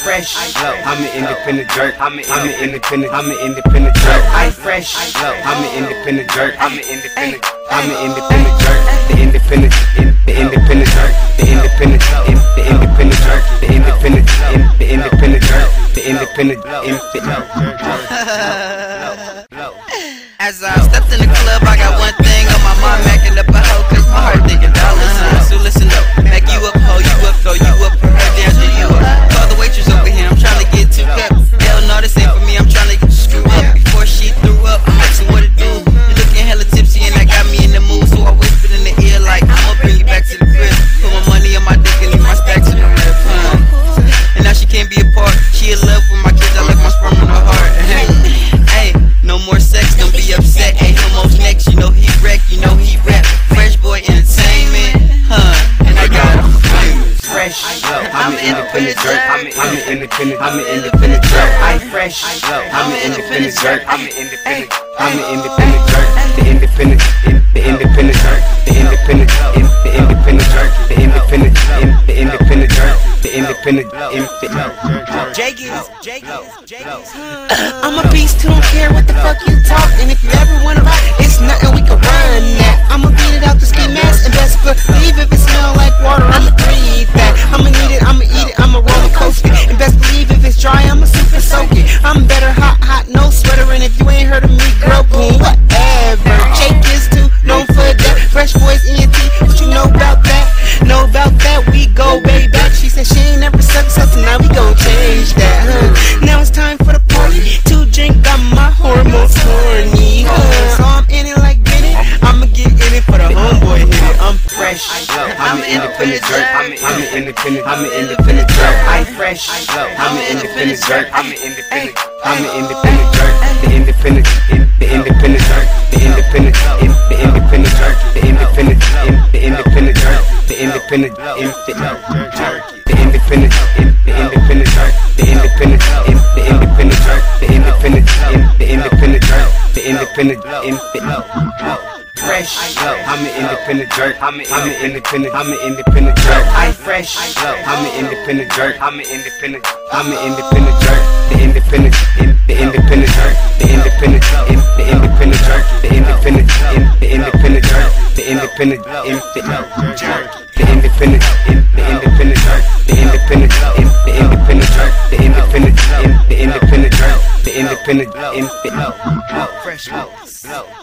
fresh, I'm an independent jerk. I'm an independent jerk. I fresh, I'm an independent jerk. I'm an independent jerk. The independent jerk. The independent jerk. The independent jerk. The independent jerk. The independent jerk. As I stepped in the club, I got one thing on my mind, macking up a hoe, cause my heart thinking dollars. So listen up, back you up, hoe you up, throw you up, put her down, you up. Call the waitress over here, I'm trying to get 2 cups. Hell no, this ain't for me, I'm trying to get you screwed up. Before she threw up, I'm asking what it do. You looking hella tipsy and that got me in the mood, so I whispered in the ear like, I'ma bring you back to the crib. Put my money on my dick and leave my stacks in the rib. And now she can't be apart, she in love with my kids, I left my sperm in her heart. Hey, no more sex, don't be upset. Hey, Homo's next, you know he wreck, you know he rap. Fresh boy entertainment, and I got him famous. Fresh, I'm an independent jerk. I'm an independent jerk. I fresh, I'm an independent jerk. I'm an independent jerk. The independent jerk. The independent jerk. The independent jerk. The independent I'm a beast who don't care what the fuck you talk. And if you ever wanna ride, it's nothing we can run that. I'ma beat it out the ski mask and best believe if it smell like water, I'ma breathe that. I'ma need it, I'ma eat it, I'ma roller coaster. And best believe if it's dry, I'ma super soak it. I'm better hot, no sweater. And if you ain't heard of me, girl, boom, whatever. Jake is too known for that. Fresh boys ENT, what you know about that? Know about that, we go way back. She said she ain't never sucked, so now we gon' change that, Now it's time for the party, to drink, got my hormones horny, So I'm in it like Benny, I'ma get in it for the homeboy hit it. I'm fresh, I'm an independent jerk. I'm an independent jerk. I fresh, I'm an independent jerk. I'm an independent jerk. The independent jerk. The independent jerk. The independent jerk. The independent jerk. The independent jerk. The independent jerk. The independent jerk. The independent jerk. The independent jerk. The independent jerk. The independent fresh, I'm an independent jerk. I'm an independent jerk. I fresh, I'm an independent jerk. I'm an independent jerk. The independent jerk. The independent jerk. The independent jerk. The independent jerk. The independent jerk. The independent jerk. The independent jerk. The independent jerk. The independent jerk. The independent jerk. The independent jerk. The independent jerk. Fresh.